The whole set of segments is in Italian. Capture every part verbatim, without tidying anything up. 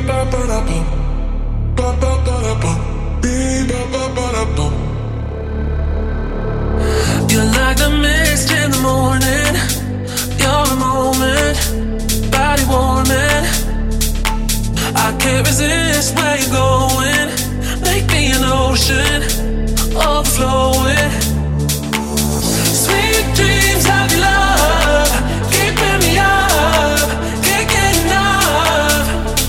You're like the mist in the morning. You're a moment, body warming. I can't resist where you're going. Make me an ocean, overflowing. Sweet dreams of your love, keeping me up, can't get enough.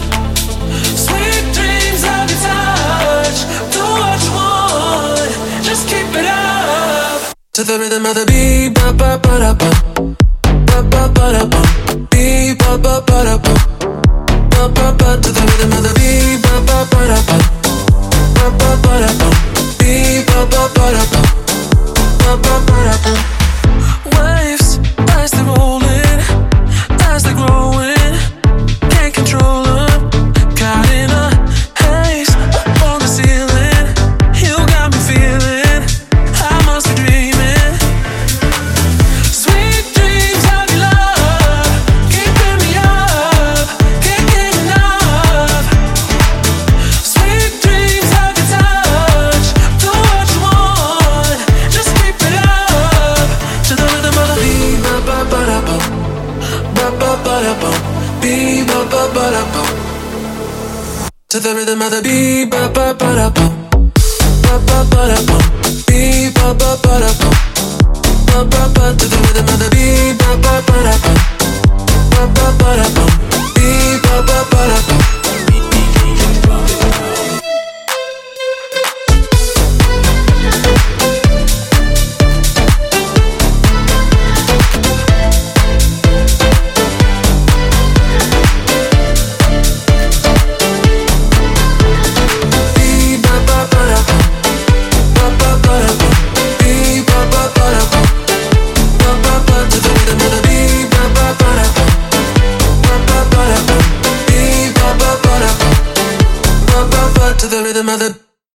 Sweet dreams of your touch, do what you want, just keep it up. To the rhythm of the beat, ba ba ba da ba, ba ba ba da ba, beat ba ba ba da ba, ba ba ba. To the rhythm of the beat, ba ba ba da ba, ba ba ba da ba, beat ba ba ba da ba, ba ba ba da ba. Waves as they're rolling, as they're growing, can't control them. Caught in a haze up on the ceiling, you got me feeling I must be dreaming. Sweet dreams of your love, keeping me up, can't get enough. Sweet dreams of your touch, do what you want, just keep it up. To the rhythm of the beat, ba ba ba da ba, ba ba ba da ba, beat ba ba ba da ba. To the rhythm of the beat, ba ba ba da ba, ba ba ba da ba, beat ba ba ba da ba, ba ba ba. To the rhythm of the beat, ba ba ba da ba, ba ba ba da ba, beat ba ba ba da ba. To the rhythm of the